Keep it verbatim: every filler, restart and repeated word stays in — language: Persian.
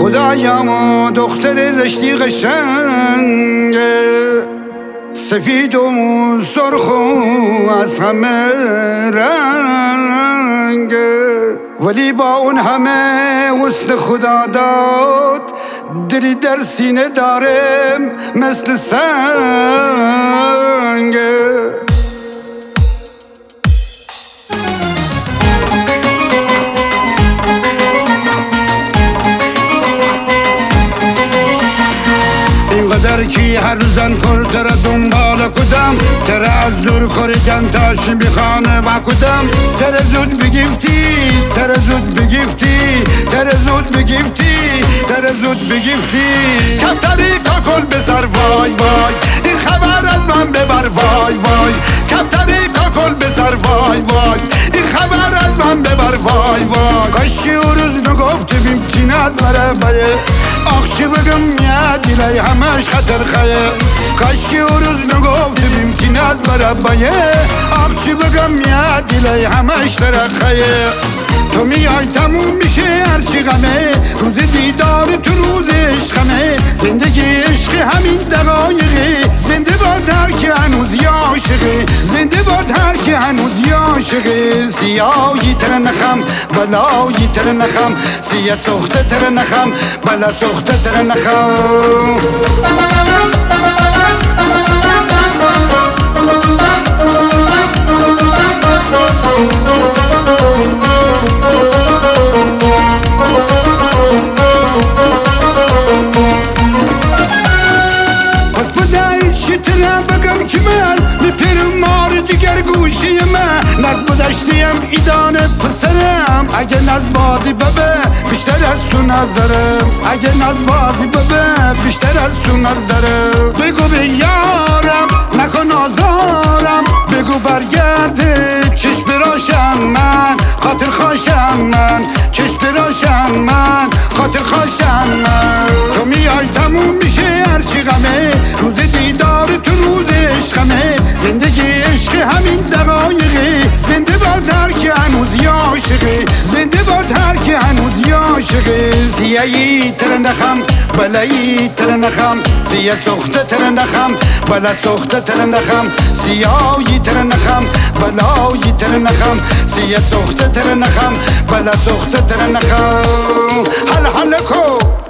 خدایا ما دختر رشتی قشنگه، سفید و سرخ و از همه رنگه، ولی با اون همه حسن خدا داد دلی در سینه دارم مثل سنگه. اینقدر کی هر روزن کل تر دنبال کدم، تر از دور کار جنتاش میخانه و کدم، تر زود بگیفتی تر زود بگیفتی تر زود بگیفتی تر زود بگیفتی. کفتری کاکل بسر وای وای، این خبر از من ببر وای وای. کفتری کاکل بسر وای وای، این خبر از من ببر وای وای. کاش که او روز نگفتی بیمتین از مربعه، آخچی بگم میاد دیلی همش خطر خیه. کاش که او روز نگفتی بیمتین از مربعه، آخچی بگم میاد دیلی همش ترخیه. تو میای تموم میشه هرچی غمه، روز دیدار تو روز عشقمه. زندگی عشق همین دقایقه، زنده باد هر که هنوز عاشقه، زنده باد هر که هنوز عاشقه. سیاهی تر نخم بلایی تر نخم، سیاه سخته تر نخم بلا سخته تر نخم. شترم بگم که من میپرم مار جگر گوشی من، ناز بدشتیم ایدان پسرم. اگه ناز بازی ببه بیشتر از تو ناز دارم، اگه ناز بازی ببه بیشتر از تو ناز دارم. بگو به یارم نکن آزارم، بگو برگرده چشم راشم من خاطر خوشم من، چشم راشم من خاطر خوشم من. تو میای تموم میشه هرچی غمه، روز دیدار تو روز عشقمه. زندگی عشق همین دقایقه، زنده باد هر که هنوز عاشقه، زنده باد هر که هنوز عاشقه. سیاهی تر نخم بلایی تر نخم، سیاه سخته تر نخم بلا سخته تر نخم. سیاهی تر نخم بلایی تر نخم، سیاه سخته تر نخم بلا سخته تر نخم. حل حل کو